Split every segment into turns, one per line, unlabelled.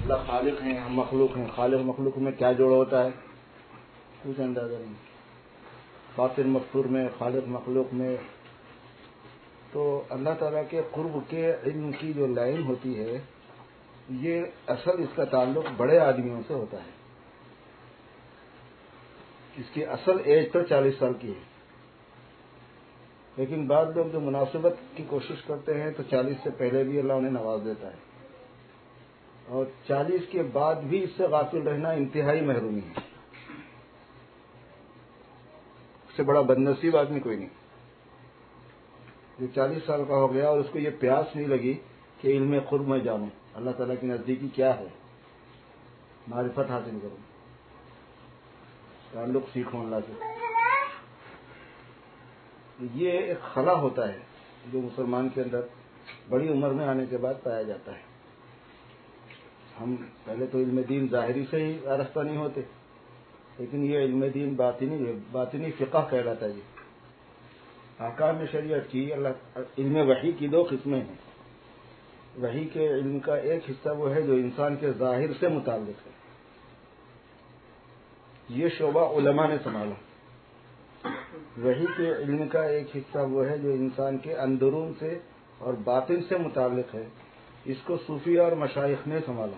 اللہ خالق ہیں، ہم مخلوق ہیں. خالق مخلوق میں کیا جوڑ ہوتا ہے کچھ اندازہ نہیں. باطن مذکور میں، خالق مخلوق میں. تو اللہ تعالیٰ کے قرب کے علم کی جو لائن ہوتی ہے، یہ اصل اس کا تعلق بڑے آدمیوں سے ہوتا ہے. اس کی اصل ایج تو 40 سال کی ہے، لیکن بعض لوگ جو مناسبت کی کوشش کرتے ہیں تو 40 سے پہلے بھی اللہ انہیں نواز دیتا ہے، اور 40 کے بعد بھی اس سے غافل رہنا انتہائی محرومی ہے. اس سے بڑا بدنصیب آدمی کوئی نہیں جو 40 سال کا ہو گیا اور اس کو یہ پیاس نہیں لگی کہ علم قرب میں جانوں، اللہ تعالیٰ کی نزدیکی کیا ہے، معرفت حاصل کروں، تعلق سیکھوں اللہ سے. یہ ایک خلا ہوتا ہے جو مسلمان کے اندر بڑی عمر میں آنے کے بعد پایا جاتا ہے. ہم پہلے تو علم دین ظاہری سے ہی آراستہ نہیں ہوتے، لیکن یہ علم دین باطنی فقہ کہلاتا ہے. یہ احکام شریعت کی علم وحی کی 2 قسمیں ہیں. وحی کے علم کا ایک حصہ وہ ہے جو انسان کے ظاہر سے متعلق ہے، یہ شعبہ علماء نے سنبھالا. وحی کے علم کا ایک حصہ وہ ہے جو انسان کے اندرون سے اور باطن سے متعلق ہے، اس کو صوفیہ اور مشائخ نے سنبھالا.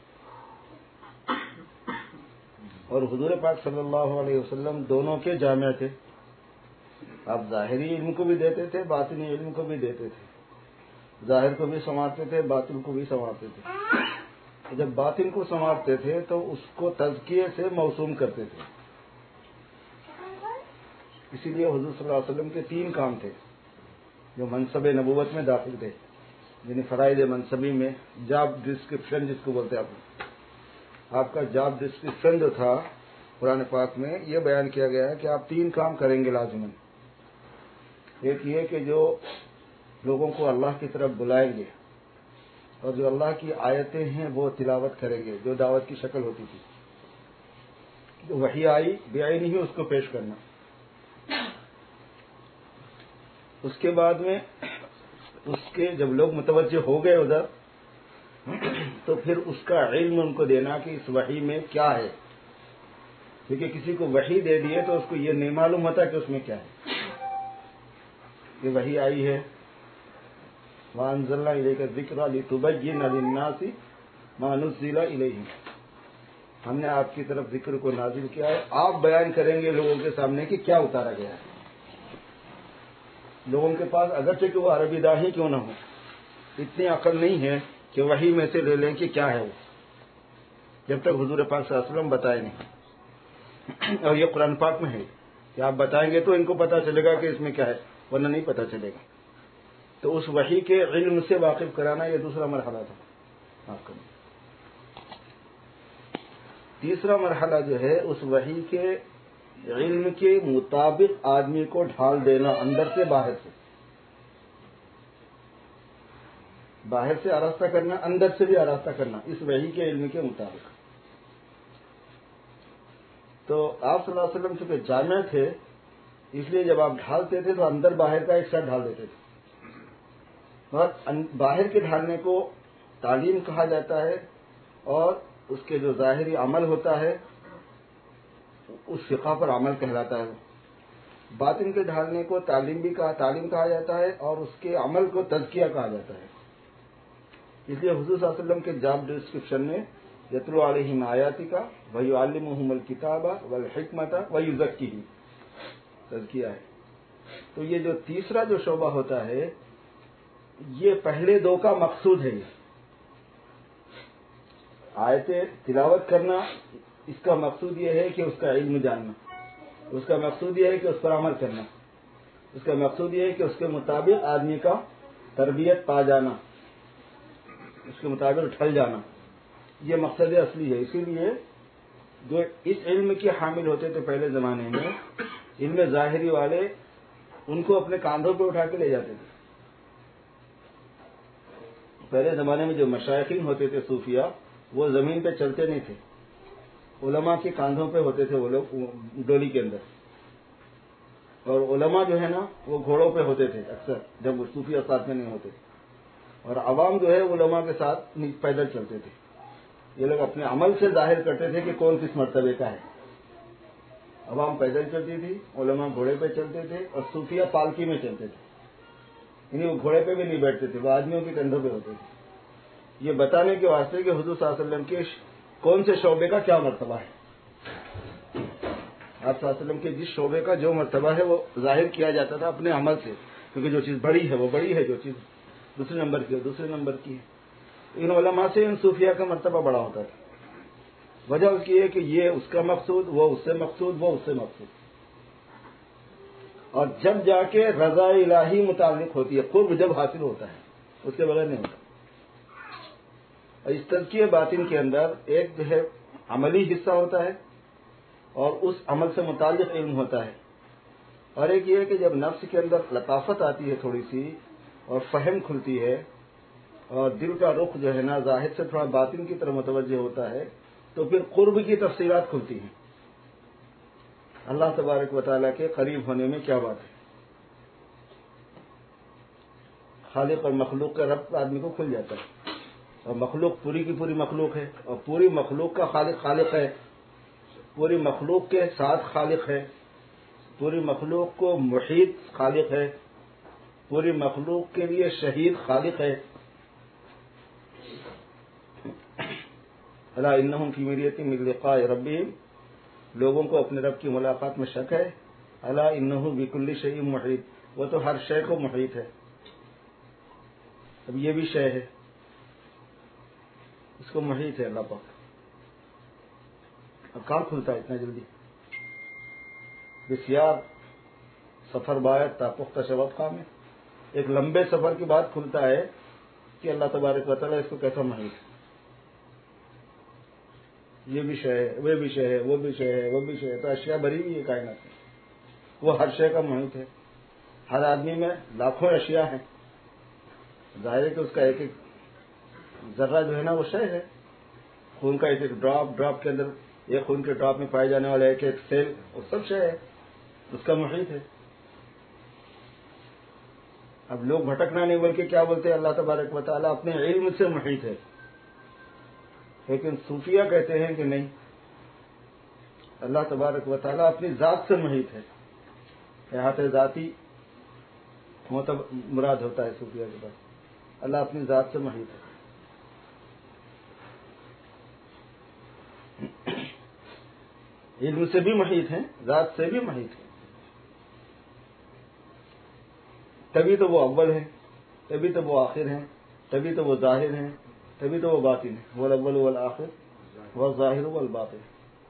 اور حضور پاک صلی اللہ علیہ وسلم دونوں کے جامع تھے. آپ ظاہری علم کو بھی دیتے تھے، باطنی علم کو بھی دیتے تھے. ظاہر کو بھی سنوارتے تھے، باطن کو بھی سنوارتے تھے. جب باطن کو سنوارتے تھے تو اس کو تزکیے سے موسوم کرتے تھے. اسی لیے حضور صلی اللہ علیہ وسلم کے 3 کام تھے جو منصب نبوت میں داخل تھے، یعنی فرائض منصبی میں جاب ڈسکرپشن جس کو بولتے ہیں. آپ کا جاب ڈسکرپشن جو تھا قرآن پاک میں یہ بیان کیا گیا ہے کہ آپ 3 کام کریں گے لازماً. ایک یہ کہ جو لوگوں کو اللہ کی طرف بلائیں گے اور جو اللہ کی آیتیں ہیں وہ تلاوت کریں گے، جو دعوت کی شکل ہوتی تھی. جو وحی آئی بے عینی ہی اس کو پیش کرنا. اس کے بعد میں اس کے جب لوگ متوجہ ہو گئے ادھر تو پھر اس کا علم ان کو دینا کہ اس وحی میں کیا ہے، کیونکہ کسی کو وحی دے دیے تو اس کو یہ نہیں معلوم ہوتا کہ اس میں کیا ہے. یہ وحی آئی ہے وَأَنزَلْنَا إِلَيْكَ الذِّكْرَ لِتُبَيِّنَ لِلنَّاسِ مَا نُزِّلَ إِلَيْهِمْ. ہم نے آپ کی طرف ذکر کو نازل کیا ہے، آپ بیان کریں گے لوگوں کے سامنے کہ کیا اتارا گیا ہے. لوگوں کے پاس اگرچہ کہ وہ عربی داہی کیوں نہ ہو، اتنی عقل نہیں ہے کہ وحی میں سے لے لیں کہ کیا ہے وہ، جب تک حضور پاک صلی اللہ علیہ وسلم بتائے نہیں. اور یہ قرآن پاک میں ہے کہ آپ بتائیں گے تو ان کو پتہ چلے گا کہ اس میں کیا ہے، ورنہ نہیں پتہ چلے گا. تو اس وحی کے علم سے واقف کرانا یہ دوسرا مرحلہ تھا. تیسرا مرحلہ جو ہے اس وحی کے علم کے مطابق آدمی کو ڈھال دینا، اندر سے باہر سے. باہر سے آراستہ کرنا، اندر سے بھی آراستہ کرنا اس وحی کے علم کے مطابق. تو آپ صلی اللہ علیہ وسلم چونکہ جامع تھے اس لیے جب آپ ڈھالتے تھے تو اندر باہر کا ایک ساتھ ڈھال دیتے تھے. اور باہر کے ڈھالنے کو تعلیم کہا جاتا ہے، اور اس کے جو ظاہری عمل ہوتا ہے اس فقہ پر عمل کہلاتا ہے. باطن کے ڈھالنے کو تعلیم کہا جاتا ہے، اور اس کے عمل کو تزکیہ کہا جاتا ہے. اس لیے حضور صلی اللہ علیہ وسلم کے جاب ڈسکرپشن میں یتلو علیہم آیاتک ویعلمہم الکتاب والحکمۃ ویزکیہم تزکیہ ہے. تو یہ جو تیسرا جو شعبہ ہوتا ہے یہ پہلے 2 کا مقصود ہے. آیتیں تلاوت کرنا اس کا مقصود یہ ہے کہ اس کا علم جاننا، اس کا مقصود یہ ہے کہ اس پر عمل کرنا، اس کا مقصود یہ ہے کہ اس کے مطابق آدمی کا تربیت پا جانا، اس کے مطابق ڈھل جانا. یہ مقصد اصلی ہے. اسی لیے جو اس علم کے حامل ہوتے تھے پہلے زمانے میں، علم ظاہری والے ان کو اپنے کاندھوں پہ اٹھا کے لے جاتے تھے. پہلے زمانے میں جو مشائخین ہوتے تھے صوفیہ، وہ زمین پہ چلتے نہیں تھے، علماء کے کاندھوں پہ ہوتے تھے وہ لوگ ڈولی کے اندر. اور علماء جو ہے نا وہ گھوڑوں پہ ہوتے تھے اکثر جب وہ صوفیہ ساتھ میں نہیں ہوتے. اور عوام جو ہے علماء کے ساتھ پیدل چلتے تھے. یہ لوگ اپنے عمل سے ظاہر کرتے تھے کہ کون کس مرتبے کا ہے. عوام پیدل چلتی تھی، علماء گھوڑے پہ چلتے تھے، اور صوفیہ پالکی میں چلتے تھے. یعنی وہ گھوڑے پہ بھی نہیں بیٹھتے تھے، وہ آدمیوں کے کندھوں پہ ہوتے تھے، یہ بتانے کے واسطے کہ حضور صلی اللہ علیہ وسلم کے کون سے شعبے کا کیا مرتبہ ہے. آپ صلی اللہ علیہ وسلم کے جس شعبے کا جو مرتبہ ہے وہ ظاہر کیا جاتا تھا اپنے عمل سے، کیونکہ جو چیز بڑی ہے وہ بڑی ہے، جو چیز دوسرے نمبر کی ہے دوسرے نمبر کی ہے. ان علماء سے ان صوفیہ کا مرتبہ بڑا ہوتا تھا. وجہ اس کی ہے کہ یہ اس کا مقصود، وہ اس سے مقصود، وہ اس سے مقصود. اور جب جا کے رضا الہی متعلق ہوتی ہے، قرب جب حاصل ہوتا ہے، اس کے بغیر نہیں ہوتا. اور اس تزکیہ باطن کے اندر ایک جو ہے عملی حصہ ہوتا ہے اور اس عمل سے متعلق علم ہوتا ہے، اور ایک یہ ہے کہ جب نفس کے اندر لطافت آتی ہے تھوڑی سی اور فہم کھلتی ہے اور دل کا رخ جو ہے نا ظاہر سے تھوڑا باطن کی طرف متوجہ ہوتا ہے، تو پھر قرب کی تفصیلات کھلتی ہیں. اللہ تبارک و تعالیٰ کے قریب ہونے میں کیا بات ہے. خالق اور مخلوق کا ربط آدمی کو کھل جاتا ہے، اور مخلوق پوری کی پوری مخلوق ہے، اور پوری مخلوق کا خالق خالق ہے، پوری مخلوق کے ساتھ خالق ہے، پوری مخلوق کو محیط خالق ہے، پوری مخلوق کے لیے شہید خالق ہے. الا انہم فی مریۃ من لقاء ربہم، لوگوں کو اپنے رب کی ملاقات میں شک ہے. الا انہ بکل شیء محیط، وہ تو ہر شے کو محیط ہے. اب یہ بھی شے ہے، اس کو محیط ہے اللہ پاک. اب کہاں کھلتا ہے اتنا جلدی؟ بسیار سفر باید تا پختہ شود خام ہے. ایک لمبے سفر کے بعد کھلتا ہے کہ اللہ تبارک و تعالیٰ اس کو کیسا محیط ہے. یہ بھی شے ہے، وہ بھی شے ہے، وہ بھی شے ہے، وہ بھی شے ہے. تو اشیاء بھری ہوئی ہے کائنات میں، وہ ہر شے کا محیط ہے. ہر آدمی میں لاکھوں اشیاء ہیں. ظاہر ہے کہ اس کا ایک ایک ذرہ جو ہے نا وہ شے ہے. خون کا ایک ایک ڈراپ کے اندر، ایک خون کے ڈراپ میں پائے جانے والا ایک ایک سیل، وہ سب شے ہے، اس کا محیط ہے. اب لوگ بھٹکنا نہیں بلکہ کیا بولتے ہیں، اللہ تبارک و تعالیٰ اپنے علم سے محیط ہے. لیکن صوفیہ کہتے ہیں کہ نہیں، اللہ تبارک و تعالیٰ اپنی ذات سے محیط ہے. احاطہ ذاتی مراد ہوتا ہے صوفیہ کے پاس. اللہ اپنی ذات سے محیط ہے. علم سے بھی محیط ہیں، ذات سے بھی محیط ہے. تبھی تو وہ اول ہیں، تبھی تو وہ آخر ہیں، تبھی تو وہ ظاہر ہیں، تبھی تو وہ باطن ہیں. والاول والآخر والظاہر والباطن.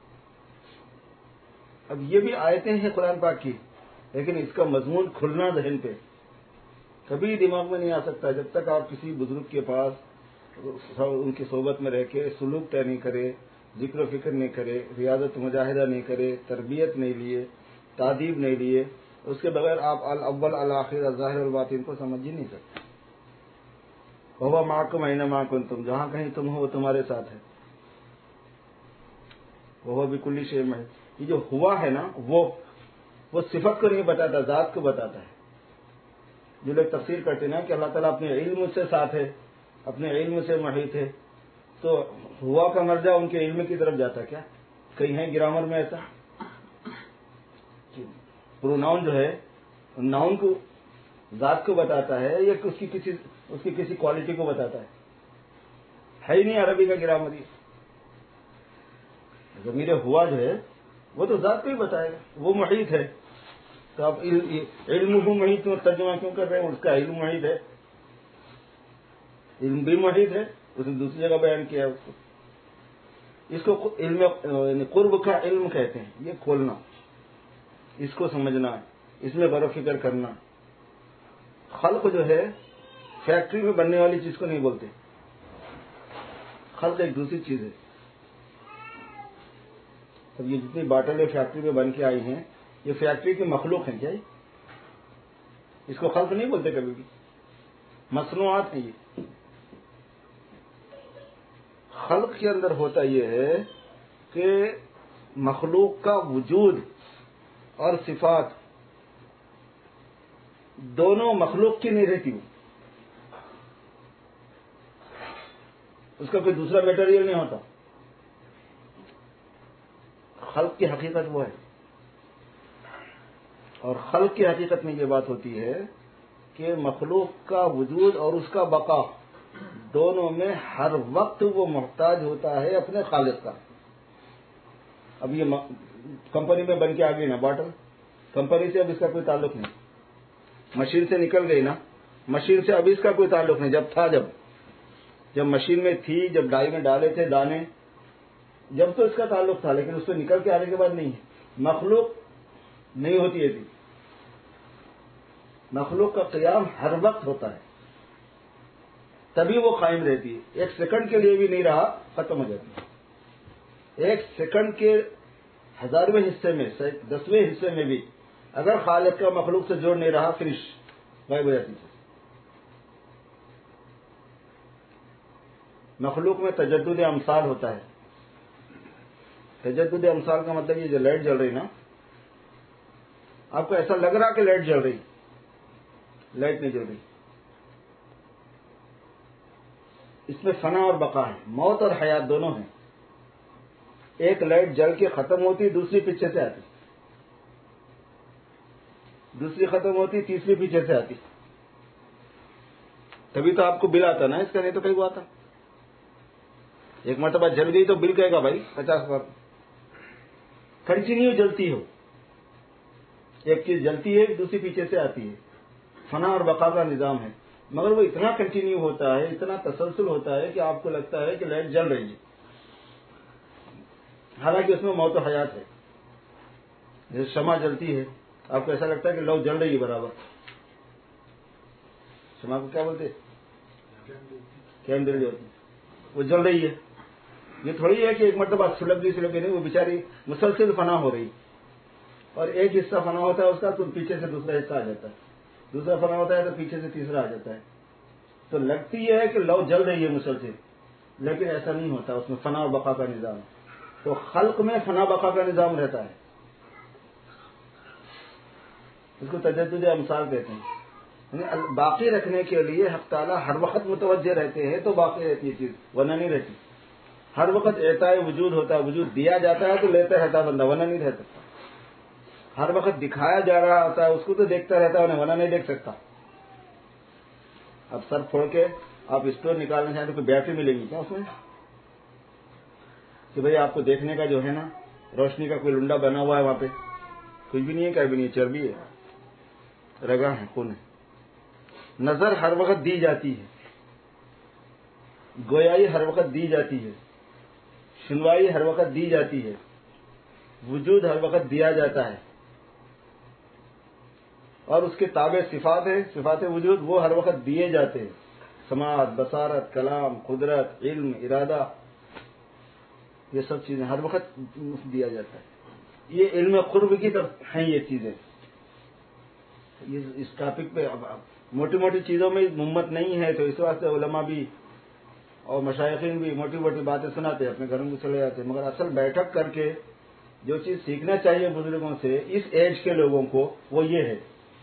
اب یہ بھی آیتیں ہیں قرآن پاک کی، لیکن اس کا مضمون کھلنا ذہن پہ کبھی دماغ میں نہیں آ سکتا جب تک آپ کسی بزرگ کے پاس ان کی صحبت میں رہ کے سلوک طے نہیں کرے، ذکر و فکر نہیں کرے، ریاضت مجاہدہ نہیں کرے، تربیت نہیں لیے، تعدیب نہیں لیے. اس کے بغیر آپ الاول الآخر الظاہر الباطن کو سمجھ ہی نہیں سکتے. وَهُوَ مَعَكُمْ أَيْنَمَا كُنتُمْ، جہاں کہیں تم ہو وہ تمہارے ساتھ ہے. وَهُوَ بِكُلِّ شَيْءٍ مُحِيطٌ. یہ جو ہوا ہے نا وہ صفت کو نہیں بتاتا، ذات کو بتاتا ہے. جو لوگ تفسیر کرتے ہیں نا کہ اللہ تعالیٰ اپنے علم سے ساتھ ہے، اپنے علم سے محیط ہے، تو ہوا کا مرجع ان کے علم کی طرف جاتا کیا؟ کہیں ہے گرامر میں ایسا؟ پروناؤن جو ہے ناؤن کو ذات کو بتاتا ہے یا اس کی کسی کوالٹی کو بتاتا ہے ہی نہیں عربی کا گرامر. یہ ضمیر ہوا جو ہے وہ تو ذات کو ہی بتائے گا، وہ محیط ہے. تو آپ علم ہو محیط میں ترجمہ کیوں کر رہے ہیں؟ اس کا علم محیط ہے، علم بھی محیط ہے، اس نے دوسری جگہ بیان کیا ہے. اس کو علم یعنی قرب کا علم کہتے ہیں. یہ کھولنا، اس کو سمجھنا، اس میں غور و فکر کرنا. خلق جو ہے فیکٹری میں بننے والی چیز کو نہیں بولتے. خلق ایک دوسری چیز ہے. اب یہ جتنی باٹلیں فیکٹری میں بن کے آئی ہیں یہ فیکٹری کی مخلوق ہیں کیا؟ اس کو خلق نہیں بولتے کبھی بھی، مصنوعات ہیں. یہ خلق کے اندر ہوتا یہ ہے کہ مخلوق کا وجود اور صفات دونوں مخلوق کی نہیں رہتی. اس کا کوئی دوسرا میٹیریل نہیں ہوتا. خلق کی حقیقت وہ ہے. اور خلق کی حقیقت میں یہ بات ہوتی ہے کہ مخلوق کا وجود اور اس کا بقا دونوں میں ہر وقت وہ محتاج ہوتا ہے اپنے خالق کا. اب یہ کمپنی میں بن کے آ گئی نا باٹل, کمپنی سے اب اس کا کوئی تعلق نہیں. مشین سے نکل گئی نا, مشین سے اب اس کا کوئی تعلق نہیں. جب مشین میں تھی, جب ڈائی میں ڈالے تھے دانے, جب تو اس کا تعلق تھا, لیکن اس سے نکل کے آنے کے بعد نہیں ہے. مخلوق نہیں ہوتی ہے. مخلوق کا قیام ہر وقت ہوتا ہے, تبھی وہ قائم رہتی ہے. ایک سیکنڈ کے لیے بھی نہیں رہا, ختم ہو جاتی ہے. ایک سیکنڈ کے 1000ویں حصے میں, 10ویں حصے میں بھی اگر خالق کا مخلوق سے جوڑ نہیں رہا, فنش, غائب ہو جاتی ہے. مخلوق میں تجدد امثال ہوتا ہے. تجدد امثال کا مطلب یہ جو لائٹ جل رہی نا, آپ کو ایسا لگ رہا کہ لائٹ جل رہی, لائٹ نہیں جل رہی. اس میں فنا اور بقا ہے, موت اور حیات دونوں ہیں. ایک لائٹ جل کے ختم ہوتی, دوسری پیچھے سے آتی, دوسری ختم ہوتی, تیسری پیچھے سے آتی. تبھی تو آپ کو بل آتا نا اس کا, نہیں تو کہیں کو آتا. ایک مرتبہ جل گئی تو بل کہے گا بھائی 50,000. کنٹینیو جلتی ہو, ایک چیز جلتی ہے, دوسری پیچھے سے آتی ہے. فنا اور بقا کا نظام ہے, مگر وہ اتنا کنٹینیو ہوتا ہے, اتنا تسلسل ہوتا ہے کہ آپ کو لگتا ہے کہ لائٹ جل رہی ہے, حالانکہ اس میں موت و حیات ہے. جیسے شمع جلتی ہے, آپ کو ایسا لگتا ہے کہ لو جل رہی ہے برابر. شمع کو کیا بولتے ہیں, کینڈل جو ہوتی ہے, وہ جل رہی ہے. یہ تھوڑی ہے کہ ایک مرتبہ سلگ گئی نہیں, وہ بیچاری مسلسل فنا ہو رہی, اور ایک حصہ فنا ہوتا ہے اس کا, تو پیچھے سے دوسرا حصہ آ جاتا ہے, دوسرا فنا ہوتا ہے تو پیچھے سے تیسرا آ جاتا ہے. تو لگتی ہے کہ لو جل رہی ہے مسلسل, لیکن ایسا نہیں ہوتا. اس میں فنا اور بقا کا نظام ہے. تو خلق میں فنا بقا کا نظام رہتا ہے. اس کو تجدد امثال کہتے ہیں. یعنی باقی رکھنے کے لیے حق تعالیٰ ہر وقت متوجہ رہتے ہیں تو باقی رہتی ہے چیز, ورنہ نہیں رہتی. ہر وقت اعطائے وجود ہوتا ہے, وجود دیا جاتا ہے تو لیتا رہتا بندہ, ورنہ نہیں رہ سکتا. ہر وقت دکھایا جا رہا ہوتا ہے, اس کو تو دیکھتا رہتا ہے, ورنہ نہیں دیکھ سکتا. اب سر پھوڑ کے آپ اسٹور نکالنا چاہیں تو کوئی بیٹری ملے گی کیا اس میں, کہ بھئی آپ کو دیکھنے کا جو ہے نا, روشنی کا کوئی لنڈا بنا ہوا ہے وہاں پہ, کچھ بھی نہیں ہے, کیا بھی نہیں ہے, چربی ہے, رگا ہے, خون ہے. نظر ہر وقت دی جاتی ہے, گویائی ہر وقت دی جاتی ہے, سنوائی ہر وقت دی جاتی ہے, وجود ہر وقت دیا جاتا ہے, اور اس کے تابع صفات ہے, صفات وجود وہ ہر وقت دیے جاتے ہیں. سماعت, بصارت, کلام, قدرت, علم, ارادہ, یہ سب چیزیں ہر وقت دیا جاتا ہے. یہ علم قرب کی طرف ہیں یہ چیزیں. اس ٹاپک پہ موٹی موٹی چیزوں میں ممت نہیں ہے, تو اس واسطے علماء بھی اور مشائخین بھی موٹی موٹی باتیں سناتے, اپنے گھروں کو چلے جاتے. مگر اصل بیٹھک کر کے جو چیز سیکھنا چاہیے بزرگوں سے, اس ایج کے لوگوں کو, وہ یہ ہے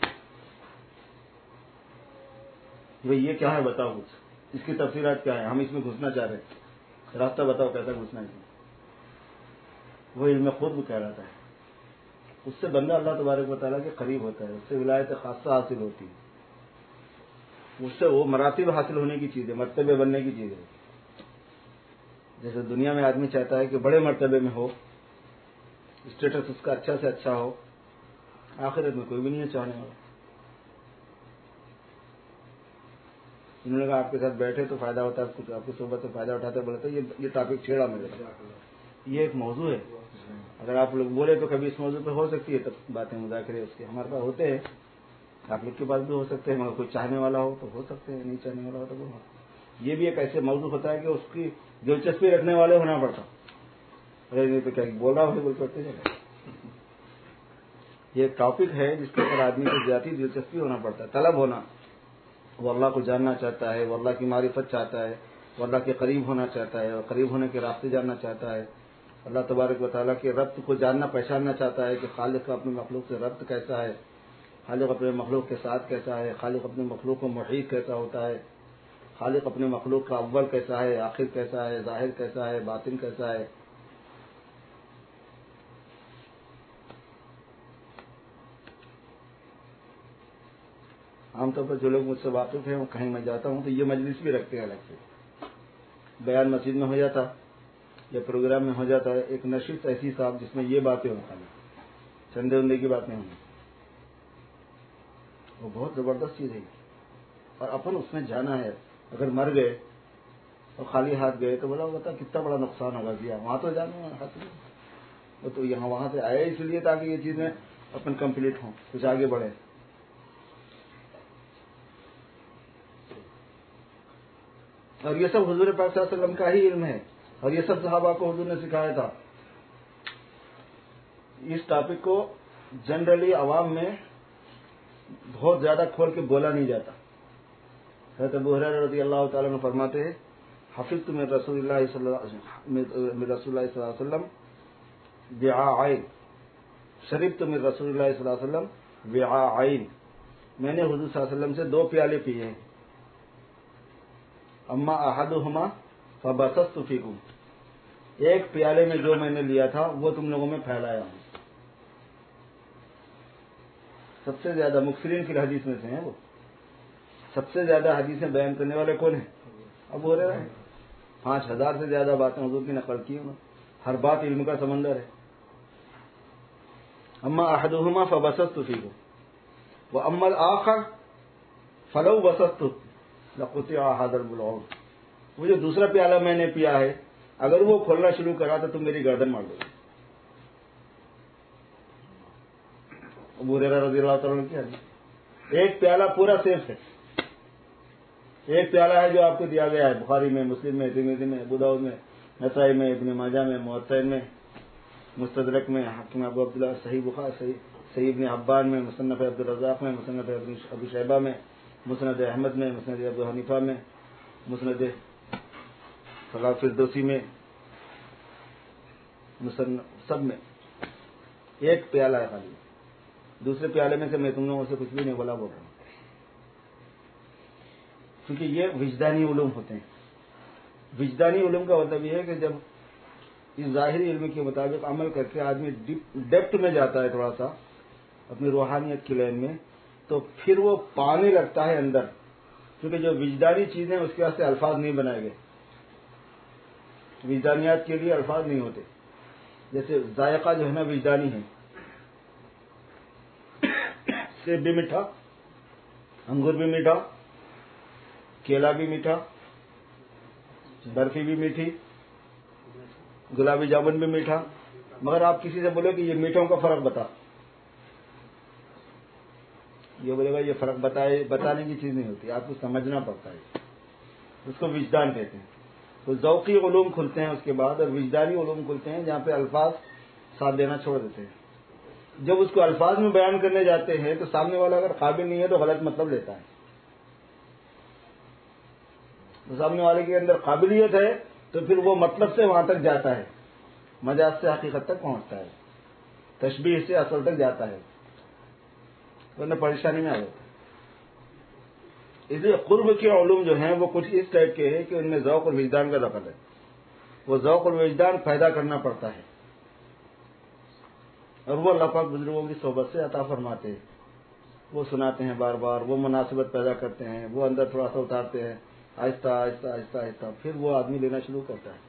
بھئی یہ کیا ہے بتاؤ, کچھ اس کی تفصیلات کیا ہے, ہم اس میں گھسنا چاہ رہے ہیں, راستہ بتاؤ کیسا گھسنا ہے. وہ علم خود بھی کہہ رہا ہے. اس سے بندہ اللہ تبارک و تعالیٰ کے قریب ہوتا ہے, اس سے ولایت خاصہ حاصل ہوتی ہے, اس سے وہ مراتب حاصل ہونے کی چیز ہے, مرتبے بننے کی چیز ہے. جیسے دنیا میں آدمی چاہتا ہے کہ بڑے مرتبے میں ہو, اسٹیٹس اس کا اچھا سے اچھا ہو, آخرت میں کوئی بھی نہیں ہے چاہنے والا. انہوں نے کہا آپ کے ساتھ بیٹھے تو فائدہ ہوتا ہے, کچھ آپ کی صحبت سے فائدہ اٹھاتے, بولے تو یہ ٹاپک چھیڑا میرے, یہ ایک موضوع ہے. اگر آپ لوگ بولے تو کبھی اس موضوع پہ ہو سکتی ہے, تب باتیں مذاکرے اس کے ہمارے پاس ہوتے ہیں, آپ لوگ کے پاس بھی ہو سکتے ہیں, مگر کوئی چاہنے والا ہو تو ہو سکتے ہیں, نہیں چاہنے والا ہو تو وہ. یہ بھی ایک ایسے موضوع ہوتا ہے کہ اس کی دلچسپی رکھنے والے ہونا پڑتا. ارے نہیں تو کیا بول رہا ہوں, بول کرتے جائے. یہ ایک ٹاپک ہے جس کے اوپر آدمی کو ذاتی دلچسپی ہونا پڑتا ہے, طلب ہونا. وہ اللہ کو جاننا چاہتا ہے, وہ اللہ کی معرفت چاہتا ہے, وہ اللہ کے قریب ہونا چاہتا ہے, اور قریب ہونے کے راستے جاننا چاہتا ہے, اللہ تبارک و تعالیٰ کے ربط کو جاننا پہچاننا چاہتا ہے کہ خالق کا اپنے مخلوق سے ربط کیسا ہے, خالق اپنے مخلوق کے ساتھ کیسا ہے, خالق اپنے مخلوق کو محیط کیسا ہوتا ہے, خالق اپنے مخلوق کا اول کیسا ہے, آخر کیسا ہے, ظاہر کیسا ہے, باطن کیسا ہے. عام طور پر جو لوگ مجھ سے واقف ہیں وہ کہیں میں جاتا ہوں تو یہ مجلس بھی رکھتے ہیں الگ سے. بیان مسجد میں ہو جاتا یا پروگرام میں ہو جاتا ہے, ایک نشست ایسی صاحب جس میں یہ باتیں ہوں, خالی چندے وندے کی باتیں ہوں, وہ بہت زبردست چیز ہے. اور اپن اس میں جانا ہے. اگر مر گئے اور خالی ہاتھ گئے تو بولا بتا کتنا بڑا نقصان ہوگا. کیا وہاں تو جانا ہے, وہ تو یہاں وہاں سے آئے اس لیے تاکہ یہ چیزیں اپن کمپلیٹ ہوں, کچھ آگے بڑھے. اور یہ سب حضور پاک صلی اللہ علیہ وسلم کا ہی علم ہے, اور یہ سب صحابہ کو حضور نے سکھایا تھا. اس ٹاپک کو جنرلی عوام میں بہت زیادہ کھول کے بولا نہیں جاتا. حضرت ابو ہریرہ رضی اللہ تعالیٰ عنہ فرماتے ہیں, حفظت من رسول اللہ صلی اللہ علیہ وسلم وعاءین, شربت من رسول اللہ صلی اللہ علیہ وسلم وعاءین, میں نے حضور صلی اللہ علیہ وسلم سے 2 پیالے پیے ہیں. اما احدہما فبثثت فیکم, ایک پیالے میں جو میں نے لیا تھا وہ تم لوگوں میں پھیلایا ہوں. سب سے زیادہ مکثرین فی الحدیث میں سے ہیں. وہ سب سے زیادہ حدیثیں بیان کرنے والے کون ہیں؟ ابو ہریرہ. 5000 سے زیادہ باتیں حضور کی نقل کی انہوں نے. ہر بات علم کا سمندر ہے. اما احدہما فبثثت فیکم واما الاخر فلو بثثت لقطع هذا البلعوم. وہ جو دوسرا پیالہ میں نے پیا ہے, اگر وہ کھولنا شروع کرا تو تم میری گردن مار دو. ابو ہریرہ رضی اللہ تعالیٰ عنہ کیا, ایک پیالہ پورا سیف ہے. ایک پیالہ ہے جو آپ کو دیا گیا ہے بخاری میں, مسلم میں, ترمذی میں, ابو داؤد میں, نسائی میں, ابن ماجہ میں, موطأ میں, مستدرک میں, حاکم ابو عبداللہ, صحیح بخاری, صحیح ابن حبان میں, مصنف عبد الرزاق میں, مصنف ابو شیبہ میں, مسند احمد میں, مسند ابو حنیفہ میں, مسند فردوسی میں, سب میں ایک پیالہ ہے خالی. دوسرے پیالے میں سے میں تم لوگوں سے کچھ بھی نہیں بولا بول رہا ہوں, کیونکہ یہ وجدانی علوم ہوتے ہیں. وجدانی علوم کا مطلب یہ ہے کہ جب اس ظاہری علم کے مطابق عمل کر کے آدمی ڈیپتھ میں جاتا ہے تھوڑا سا اپنی روحانیت کی لائن میں, تو پھر وہ پانے لگتا ہے اندر. کیونکہ جو وجدانی چیزیں اس کے واسطے الفاظ نہیں بنائے گئے, وجدانیات کے لیے الفاظ نہیں ہوتے. جیسے ذائقہ جو ہے نا وجدانی ہے, سیب بھی میٹھا, انگور بھی میٹھا, کیلا بھی میٹھا, برفی بھی میٹھی, گلابی جامن بھی میٹھا. مگر آپ کسی سے بولے کہ یہ میٹھوں کا فرق بتا, یہ بولے گا یہ فرق بتانے کی چیز نہیں ہوتی, آپ کو سمجھنا پڑتا ہے. اس کو وجدان کہتے ہیں. تو ذوقی علوم کھلتے ہیں اس کے بعد, اور وجدانی علوم کھلتے ہیں جہاں پہ الفاظ ساتھ دینا چھوڑ دیتے ہیں. جب اس کو الفاظ میں بیان کرنے جاتے ہیں تو سامنے والا اگر قابل نہیں ہے تو غلط مطلب لیتا ہے. تو سامنے والے کے اندر قابلیت ہے تو پھر وہ مطلب سے وہاں تک جاتا ہے, مجاز سے حقیقت تک پہنچتا ہے, تشبیہ سے اصل تک جاتا ہے, ورنہ پریشانی میں آ جاتا ہے. اس لیے قرب کے علوم جو ہیں وہ کچھ اس ٹائپ کے ہیں کہ ان میں ذوق اور وجدان کا دخل ہے. وہ ذوق اور وجدان پیدا کرنا پڑتا ہے, اور وہ اللہ پاک بزرگوں کی صحبت سے عطا فرماتے ہیں. وہ سناتے ہیں بار بار, وہ مناسبت پیدا کرتے ہیں, وہ اندر تھوڑا سا اتارتے ہیں, آہستہ آہستہ آہستہ آہستہ پھر وہ آدمی لینا شروع کرتا ہے.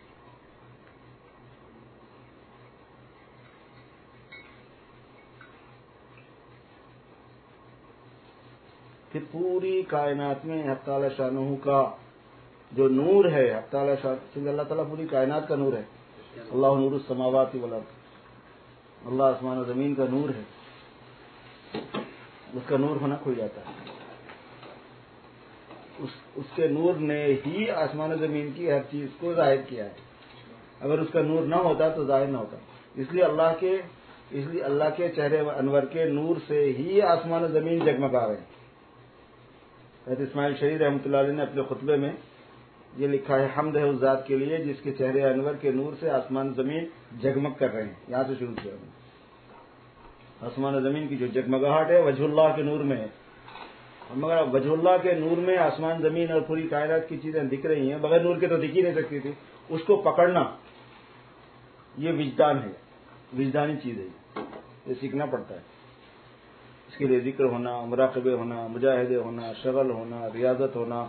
پھر پوری کائنات میں حق تعالی شانہ کا جو نور ہے, حق تعالی شانہ, اللہ تعالیٰ پوری کائنات کا نور ہے. اللہ نور السماوات والارض, اللہ آسمان و زمین کا نور ہے. اس کا نور ہونا کھل جاتا ہے. اس کے نور نے ہی آسمان و زمین کی ہر چیز کو ظاہر کیا ہے. اگر اس کا نور نہ ہوتا تو ظاہر نہ ہوتا. اس لیے اللہ کے چہرے انور کے نور سے ہی آسمان و زمین جگمگا رہے ہیں. حضرت اسماعیل شریعی رحمۃ اللہ علیہ نے اپنے خطبے میں یہ لکھا ہے, حمد ہے اس ذات کے لیے جس کے چہرے انور کے نور سے آسمان و زمین جگمگ کر رہے ہیں. یہاں سے شروع کیا. آسمان و زمین کی جو جگمگاہٹ ہے وجہ اللہ کے نور میں ہے. مگر وجہ اللہ کے نور میں آسمان زمین اور پوری کائنات کی چیزیں دکھ رہی ہیں, بغیر نور کے تو دکھ ہی نہیں سکتی تھی. اس کو پکڑنا یہ وجدان ہے, وجدانی چیز ہے, یہ سیکھنا پڑتا ہے. اس کے لیے ذکر ہونا، مراقبے ہونا، مجاہدے ہونا، شغل ہونا، ریاضت ہونا،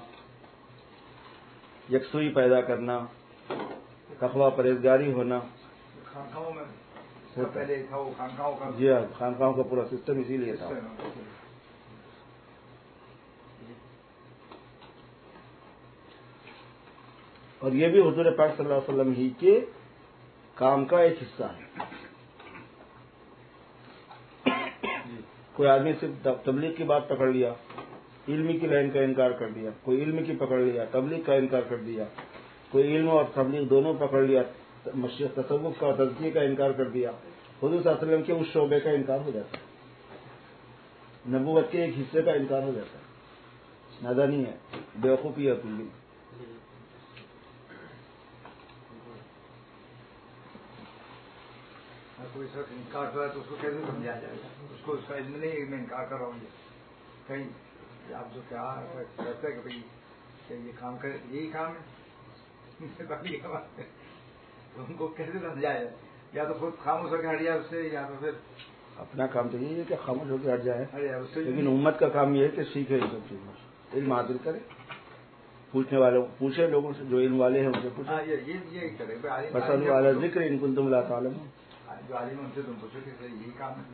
یکسوئی پیدا کرنا، تقویٰ پرہیزگاری ہونا.
خانقاہوں میں پہلے تھا وہ خانقاہوں کا.
جی ہاں، خانقاہوں کا پورا سسٹم اسی لیے تھا. اور یہ بھی حضور پاک صلی اللہ علیہ وسلم ہی کے کام کا ایک حصہ ہے. کوئی آدمی صرف تبلیغ کی بات پکڑ لیا، علمی کی لائن کا انکار کر دیا، کوئی علم کی پکڑ لیا، تبلیغ کا انکار کر دیا، کوئی علم اور تبلیغ دونوں پکڑ لیا، تصوف کا تزکیے کا انکار کر دیا، حضور صلی اللہ علیہ وسلم کے اس شعبے کا انکار ہو جاتا ہے، نبوت کے ایک حصے کا انکار ہو جاتا ہے. نادانی ہے، بیوقوفی ہے پوری.
کوئی شخص انکار کر رہا ہے تو اس کو کیسے سمجھایا جائے گا؟ اس کو اس کا علم نہیں ہے میں انکار کر رہا ہوں. کہیں آپ جو کیا کہتے ہیں کہ بھائی کہ یہ کام کر یہی کام ہے تو ان کو کیسے سمجھایا جائے؟ یا تو خود خاموش ہو کے ہٹ جائے اس سے، یا تو پھر
اپنا کام تو یہی ہے کہ خاموش ہو کے ہٹ جائے. لیکن امت کا کام یہ ہے کہ سیکھے ان سب چیزوں سے، علم حاصل کرے، پوچھنے والوں پوچھے، لوگوں سے جو علم والے ہیں ان سے پوچھے.
یہ کرے
بس والا ذکر ان کنتم لا تعلمون.
جو عالم ان سے تم پوچھو کہ یہی کام ہے.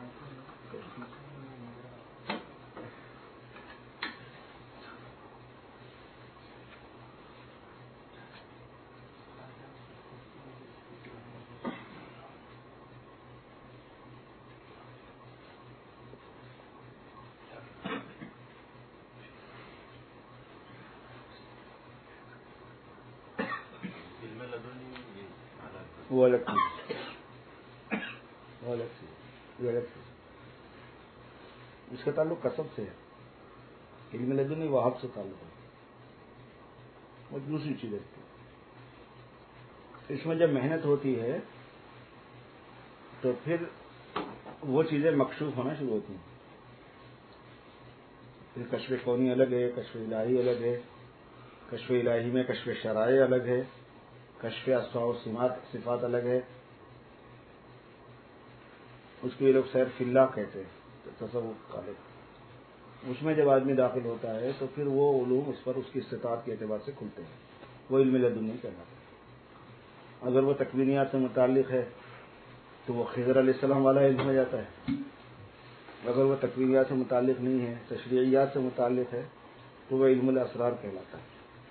وہ الگ چیز، وہ الگ چیز، یہ الگ چیز. اس کا تعلق کسب سے ہے. علم لدنی وہاب سے تعلق ہے، وہ دوسری چیز ہے. اس میں جب محنت ہوتی ہے تو پھر وہ چیزیں مکشوف ہونا شروع ہوتی ہیں. پھر کشف کونی الگ ہے، کشف الہی الگ ہے. کشف الہی میں کشف شرائع الگ ہے، کشف اسماء و صفات الگ ہے. اس کو یہ لوگ سیر فی اللہ کہتے ہیں، تصوف قالب. اس میں جب آدمی داخل ہوتا ہے تو پھر وہ علوم اس پر اس کی استطاعت کے اعتبار سے کھلتے ہیں. وہ علم لدنی کہلاتا ہے. اگر وہ تکوینیات سے متعلق ہے تو وہ خضر علیہ السلام والا علم ہو جاتا ہے. اگر وہ تکوینیات سے متعلق نہیں ہے، تشریعیات سے متعلق ہے، تو وہ علم الاسرار کہلاتا ہے.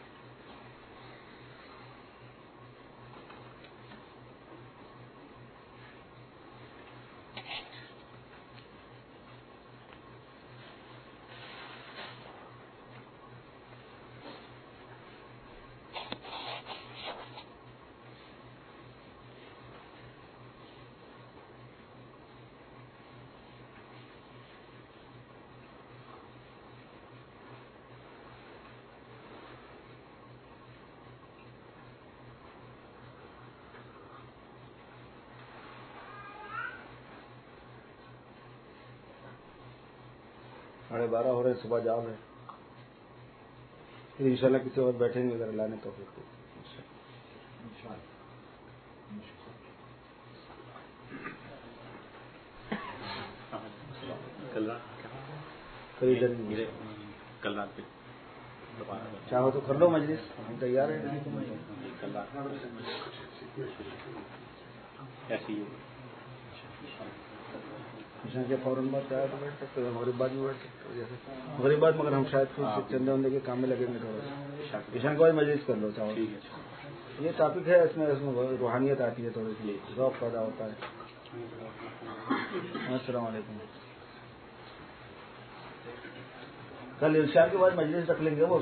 ساڑھے 12 ہو رہے ہیں، صبح جاؤ ہے. پھر انشاءاللہ کسی اور بیٹھیں گے اگر اللہ نے توفیق دی.
کل رات
چاہو تو کر لو مجلس، ہم تیار ہیں. کے فوراً بعد چاہے تو بیٹھ سکتے ہیں، مغرب بعد بھی بیٹھ سکتے ہو. جیسے مغرب بعد مگر ہم شاید چندے وندے کے کام میں لگیں گے تھوڑا سا. ایشان کو مجلس کر لو چاہو. یہ ٹاپک ہے، اس میں روحانیت آتی ہے، تھوڑی سی ذوق پیدا ہوتا ہے. السلام علیکم. کل ارشاد کے بعد مجلس رکھ لیں گے وہ.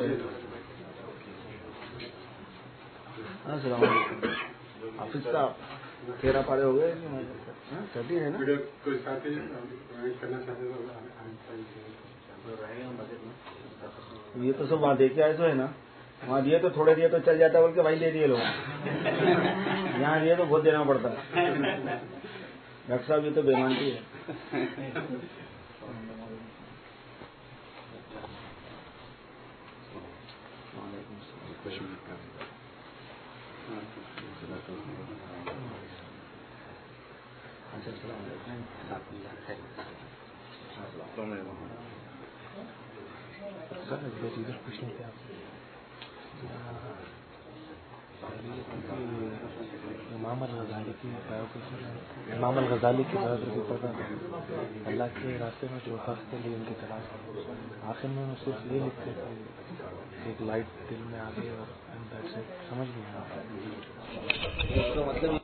السلام علیکم. حافظ صاحب 13 پارے ہو گئے، 30 ہے نا. یہ تو سب وہاں دے کے آئے تو ہے نا، وہاں دیے تو تھوڑے دیے تو چل جاتا ہے، بول کے بھائی دے دیے لوگ. یہاں دیے تو بہت دینا پڑتا ہے. ڈاکٹر صاحب یہ تو بےمانتی ہے. السلام علیکم.
سر ادھر پوچھنے تھے آپ امام الغزالی کی بایوگرافی پڑھ رہا تھا. اللہ کے راستے میں جو حق کے لیے ان کی تلاش ہے. آخر میں صرف یہ لکھتے کہ ایک لائٹ دل میں آ گئی اور سمجھ نہیں آیا.